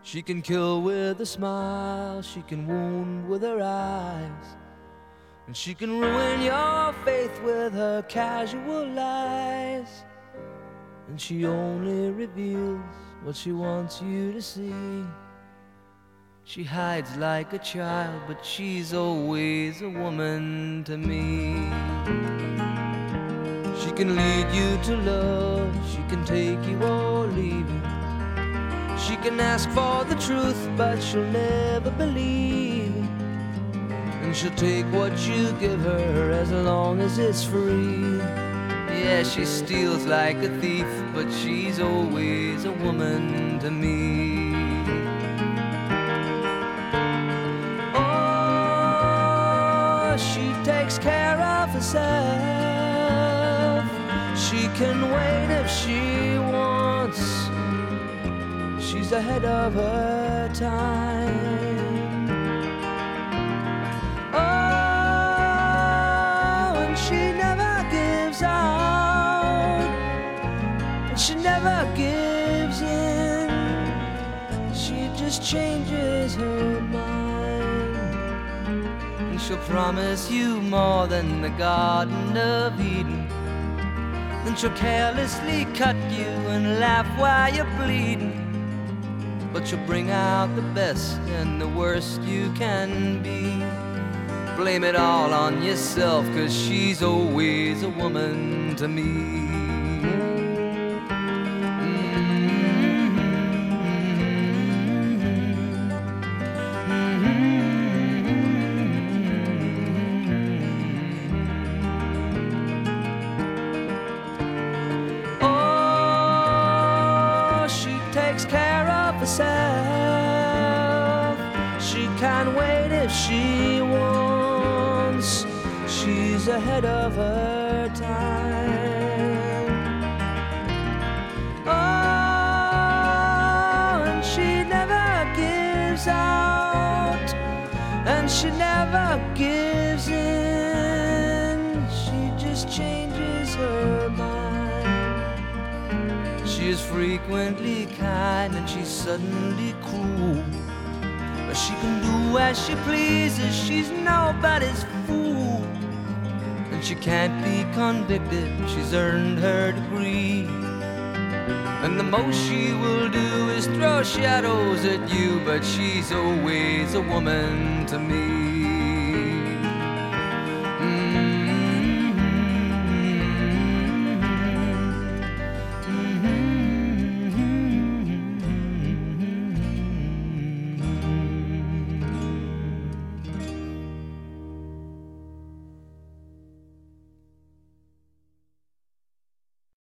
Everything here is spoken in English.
She can kill with a smile, she can wound with her eyes, and she can ruin your faith with her casual lies. And she only reveals what she wants you to see. She hides like a child, but she's always a woman to me. She can lead you to love, she can take you or leave you. She can ask for the truth, but she'll never believe. And she'll take what you give her as long as it's free. Yeah, she steals like a thief, but she's always a woman to me. Oh, she takes care of herself. She can wait if she wants. She's ahead of her time. Oh, and she never gives out, and she never gives in. She just changes her mind, and she'll promise you more than the Garden of Eden. Then she'll carelessly cut you and laugh while you're bleeding. But you'll bring out the best and the worst you can be. Blame it all on yourself, 'cause she's always a woman to me. Oh, she takes care of herself. She can't wait if she wants. She's ahead of her time. Oh, and she never gives out, and she never gives in. She just changes her mind. She is frequently kind and she's suddenly cruel. But she can do as she pleases, she's nobody's fool. And she can't be convicted, she's earned her degree. And the most she will do is throw shadows at you, but she's always a woman to me.